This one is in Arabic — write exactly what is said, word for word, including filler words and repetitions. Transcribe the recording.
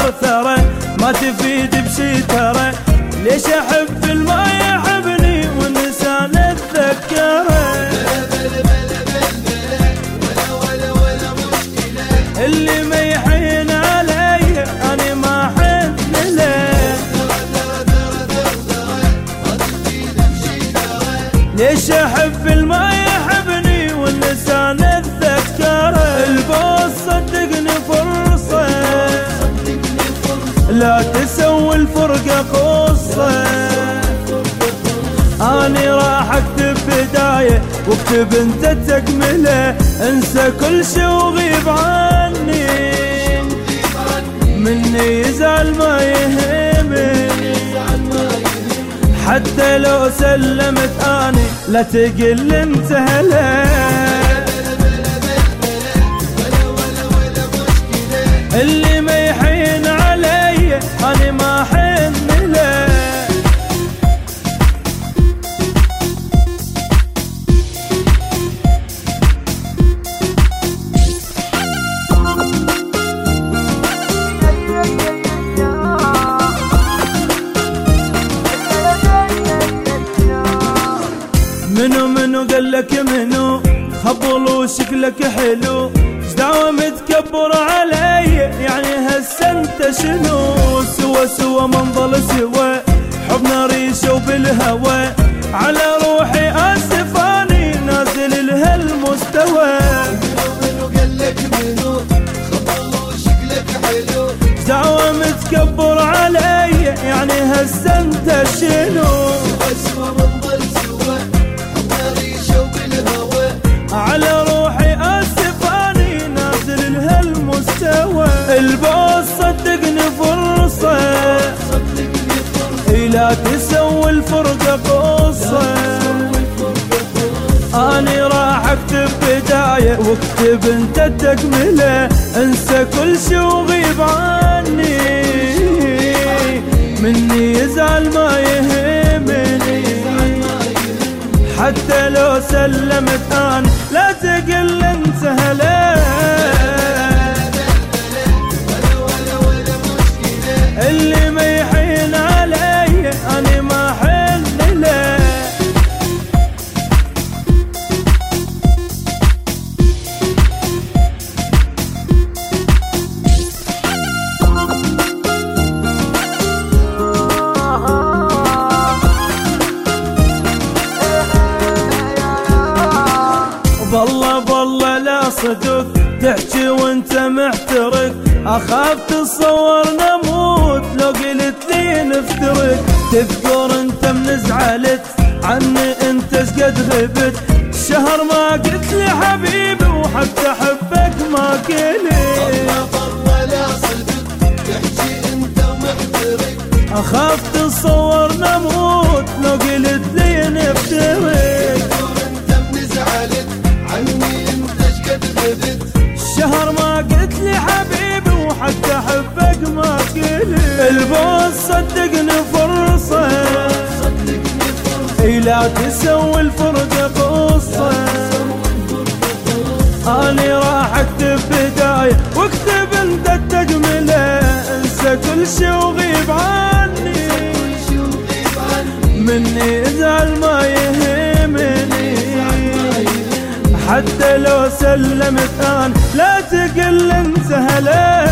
ثرثرة ما تفيد بشي ترى. ليش احب الما يحبني والنسان اتذكره. اللي ما يحين علي انا ما حن له. ليش احب الما يحبني والنسان اتذكره. البوس صدقني فرصة لا تسوي الفرقة قصة. اني راح اكتب بداية واكتب انت تكملة. انسى كل شي وغيب عني مني يزعل ما يهمني. حتى لو سلمت اني لا تقل انت هلا. اللي ما يحين علي أنا ما حن له. منو منو قالك منو خبل وشكلك حلو. دعوة متكبر علي يعني هسه انت شنو. سوا سوا منظل سوا حبنا ريشه وبالهوى. على روحي اسف اني نازل لهالمستوى. منو قالك منو خبل وشكلك حلو. دعوة متكبر علي يعني هسه انت شنو. سوا سوا منظل سوا حبنا ريشه وبالهوى. على روحي اسف البوس صدقني فرصة لا تسوي الفرقة قصة. اني راح اكتب بداية واكتب انت تكملة. انسى كل شي وغيب عني مني يزعل ما يهمني. حتى لو سلمت اني لا تقل انت هلا. اللي ما يحين علي أنا ما حن له. بالله بالله لا صدق تحكي وانت محترق. اخاف تتصور نموت لو قلت لي نفترق. تذكر انت من زعلت عني انت شقد غبت. شهر ما قلت لي حبيبي وحتى حبك ما قلت. والله والله لا صدق تحكي انت ومحترق. اخاف تتصور نموت لو قلت لي نفترق. تذكر انت من زعلت عني انت شقد غبت. شهر ما قلت لي حبيبي وحتى حبك ما قلت. البوس صدقني فرصة لا تسوي الفرقة قصة. اني راح اكتب بداية واكتب انت التكملة. انسى كل شي وغيب عني مني يزعل ما يهمني. حتى لو سلمت ان لا تقل انت هلا.